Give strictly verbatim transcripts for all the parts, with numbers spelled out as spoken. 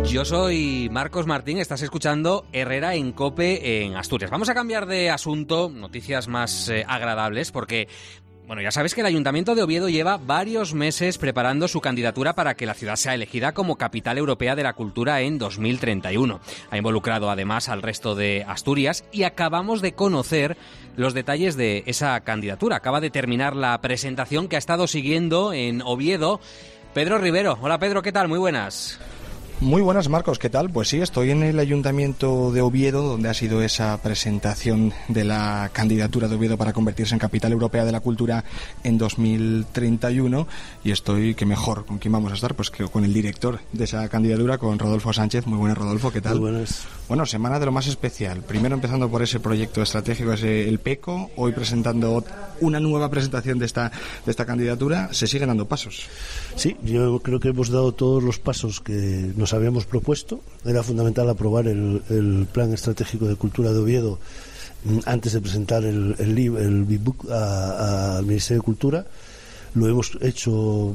Yo soy Marcos Martín, estás escuchando Herrera en COPE en Asturias. Vamos a cambiar de asunto, noticias más eh, agradables, porque... Bueno, ya sabes que el Ayuntamiento de Oviedo lleva varios meses preparando su candidatura para que la ciudad sea elegida como Capital Europea de la Cultura en dos mil treinta y uno. Ha involucrado además al resto de Asturias y acabamos de conocer los detalles de esa candidatura. Acaba de terminar la presentación que ha estado siguiendo en Oviedo Pedro Rivero. Hola Pedro, ¿qué tal? Muy buenas. Muy buenas, Marcos, ¿qué tal? Pues sí, estoy en el Ayuntamiento de Oviedo, donde ha sido esa presentación de la candidatura de Oviedo para convertirse en Capital Europea de la Cultura en dos mil treinta y uno, y estoy, que mejor, ¿con quién vamos a estar? Pues que con el director de esa candidatura, con Rodolfo Sánchez. Muy buenas, Rodolfo, ¿qué tal? Muy buenas. Bueno, semana de lo más especial. Primero empezando por ese proyecto estratégico, ese el PECO, hoy presentando una nueva presentación de esta, de esta candidatura. Se siguen dando pasos. Sí, yo creo que hemos dado todos los pasos que nos habíamos propuesto. Era fundamental aprobar el, el Plan Estratégico de Cultura de Oviedo antes de presentar el, el, el Big Book al Ministerio de Cultura. Lo hemos hecho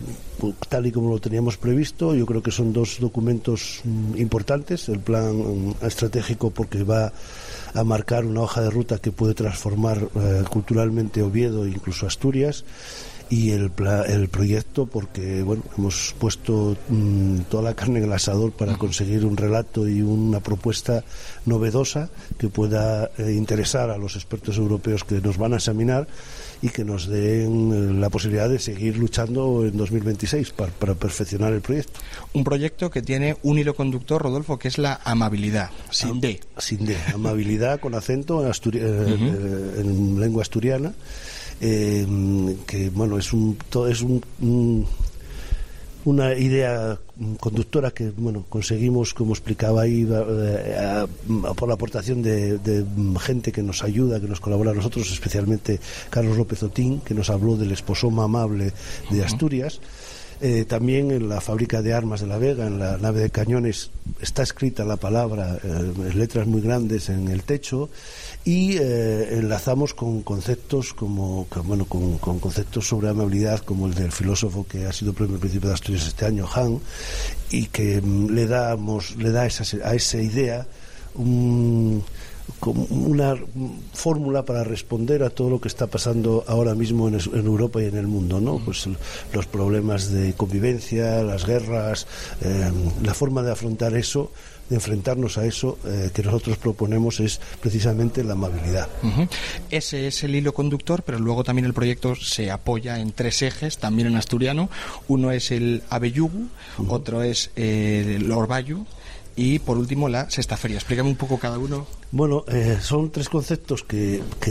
tal y como lo teníamos previsto. Yo creo que son dos documentos importantes. El plan estratégico, porque va a marcar una hoja de ruta que puede transformar eh, culturalmente Oviedo e incluso Asturias. Y el, el proyecto, porque bueno, hemos puesto mmm, toda la carne en el asador para conseguir un relato y una propuesta novedosa que pueda eh, interesar a los expertos europeos que nos van a examinar y que nos den eh, la posibilidad de seguir luchando en dos mil veintiséis para, para perfeccionar el proyecto. Un proyecto que tiene un hilo conductor, Rodolfo, que es la amabilidad, sin Am- D. Sin D, amabilidad con acento en, asturi- uh-huh. eh, en lengua asturiana. Eh, que bueno, es un es un, un una idea conductora que bueno conseguimos, como explicaba ahí, eh, a, a, por la aportación de, de gente que nos ayuda, que nos colabora a nosotros, especialmente Carlos López Otín, que nos habló del esposoma amable de Asturias. Eh, también en la fábrica de armas de La Vega, en la nave de cañones, está escrita la palabra eh, en letras muy grandes en el techo, y eh, enlazamos con conceptos como que, bueno con, con conceptos sobre amabilidad, como el del filósofo que ha sido Premio Príncipe de Asturias este año, Han, y que mm, le damos le da esa, a esa idea un como una fórmula para responder a todo lo que está pasando ahora mismo en, en Europa y en el mundo, ¿no? Pues los problemas de convivencia, las guerras, eh, la forma de afrontar eso, de enfrentarnos a eso eh, que nosotros proponemos es precisamente la amabilidad. Uh-huh. Ese es el hilo conductor, pero luego también el proyecto se apoya en tres ejes, también en asturiano. Uno es el Abellugu, uh-huh. Otro es el Orbayu y por último la Sexta Feria. Explícame un poco cada uno. Bueno, eh, son tres conceptos que, que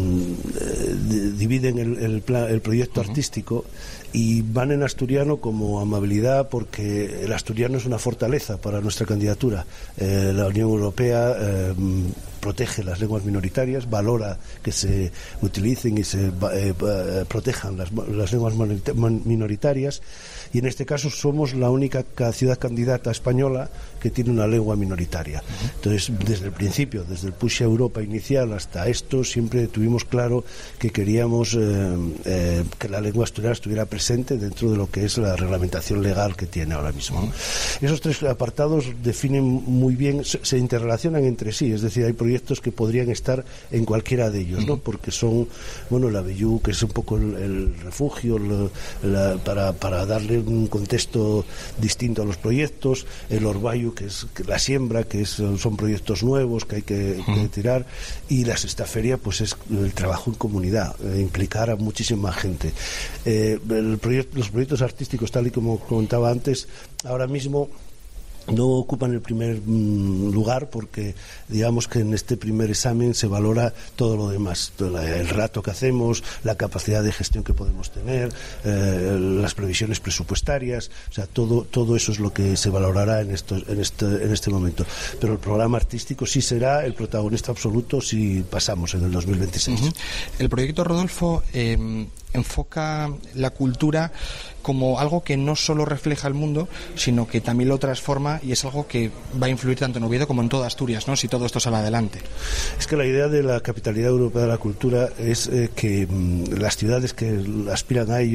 eh, dividen el, el, plan, el proyecto uh-huh. artístico, y van en asturiano como amabilidad, porque el asturiano es una fortaleza para nuestra candidatura. Eh, la Unión Europea eh, protege las lenguas minoritarias, valora que se utilicen y se eh, protejan las, las lenguas minoritarias, y en este caso somos la única ciudad candidata española que tiene una lengua minoritaria. Uh-huh. Entonces, desde el principio, desde el push a Europa inicial hasta esto, siempre tuvimos claro que queríamos eh, eh, que la lengua asturiana estuviera presente dentro de lo que es la reglamentación legal que tiene ahora mismo. Uh-huh. Esos tres apartados definen muy bien, se, se interrelacionan entre sí, es decir, hay proyectos que podrían estar en cualquiera de ellos, uh-huh. ¿no? Porque son, bueno, la Abellú, que es un poco el, el refugio la, la, para, para darle un contexto distinto a los proyectos, el Orbayu, que es la siembra, que es, son proyectos nuevos que hay que, uh-huh. que tirar, y la Sexta Feria pues es el trabajo en comunidad, eh, implicar a muchísima gente. Eh, el proyecto, los proyectos artísticos, tal y como comentaba antes, ahora mismo no ocupan el primer mm, lugar, porque digamos que en este primer examen se valora todo lo demás, todo el rato que hacemos, la capacidad de gestión que podemos tener, eh, las previsiones presupuestarias, o sea, todo todo eso es lo que se valorará en esto, en este en este momento. Pero el programa artístico sí será el protagonista absoluto si pasamos en el dos mil veintiséis. Uh-huh. El proyecto, Rodolfo, eh, enfoca la cultura como algo que no solo refleja el mundo, sino que también lo transforma, y es algo que va a influir tanto en Oviedo como en toda Asturias, ¿no?, si todo esto sale adelante. Es que la idea de la capitalidad europea de la cultura es eh, que mmm, las ciudades que aspiran a ello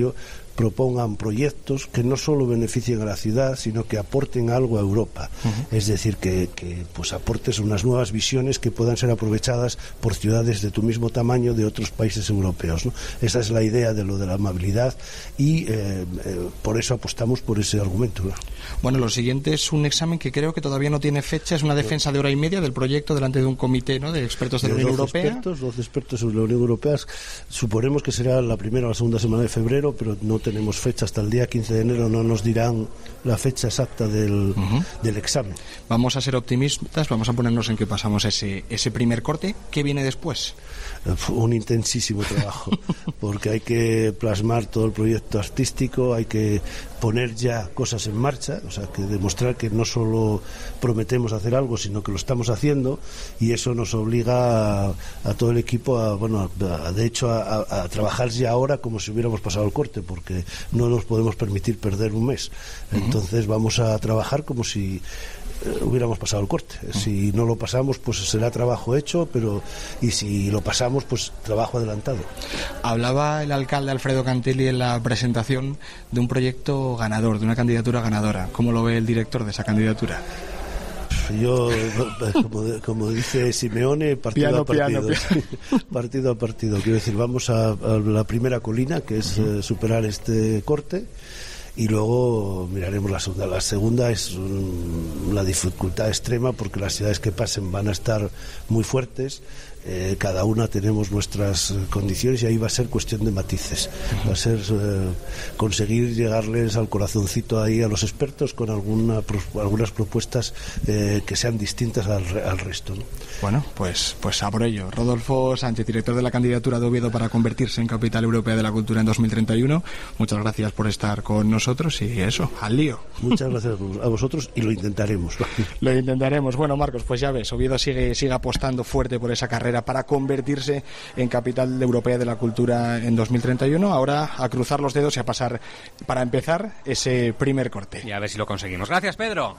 propongan proyectos que no solo beneficien a la ciudad, sino que aporten algo a Europa. Uh-huh. Es decir, que, que pues aportes unas nuevas visiones que puedan ser aprovechadas por ciudades de tu mismo tamaño de otros países europeos, ¿no? Esa es la idea de lo de la amabilidad y eh, eh, por eso apostamos por ese argumento, ¿no? Bueno, lo siguiente es un examen que creo que todavía no tiene fecha, es una defensa de hora y media del proyecto delante de un comité, ¿no?, de expertos de, de la Unión Europea. Expertos, doce expertos sobre la Unión Europea. Suponemos que será la primera o la segunda semana de febrero, pero no tenemos fecha hasta el día quince de enero, no nos dirán la fecha exacta del, uh-huh. del examen. Vamos a ser optimistas, vamos a ponernos en que pasamos ese, ese primer corte. ¿Qué viene después? Un intensísimo trabajo, porque hay que plasmar todo el proyecto artístico, hay que poner ya cosas en marcha, o sea, que demostrar que no solo prometemos hacer algo, sino que lo estamos haciendo, y eso nos obliga a, a todo el equipo a, bueno, a, de hecho, a, a, a trabajar ya ahora como si hubiéramos pasado el corte, porque no nos podemos permitir perder un mes. Entonces vamos a trabajar como si hubiéramos pasado el corte. Si no lo pasamos, pues será trabajo hecho, pero y si lo pasamos, pues trabajo adelantado. Hablaba el alcalde Alfredo Cantelli en la presentación de un proyecto ganador, de una candidatura ganadora. ¿Cómo lo ve el director de esa candidatura? Yo, como, como dice Simeone, partido piano, a partido, piano, piano. partido a partido. Quiero decir, vamos a, a la primera colina, que es uh-huh. eh, superar este corte. Y luego miraremos la segunda. La segunda es un, una dificultad extrema porque las ciudades que pasen van a estar muy fuertes. Eh, cada una tenemos nuestras condiciones y ahí va a ser cuestión de matices. Va a ser eh, conseguir llegarles al corazoncito ahí a los expertos con alguna, algunas propuestas eh, que sean distintas al, al resto, ¿no? Bueno, pues, pues a por ello. Rodolfo Sánchez, director de la candidatura de Oviedo para convertirse en Capital Europea de la Cultura en dos mil treinta y uno. Muchas gracias por estar con nosotros y eso, al lío. Muchas gracias a vosotros y lo intentaremos. Lo intentaremos. Bueno, Marcos, pues ya ves, Oviedo sigue, sigue apostando fuerte por esa carrera para convertirse en Capital Europea de la Cultura en dos mil treinta y uno. Ahora a cruzar los dedos y a pasar, para empezar, ese primer corte. Y a ver si lo conseguimos. Gracias, Pedro.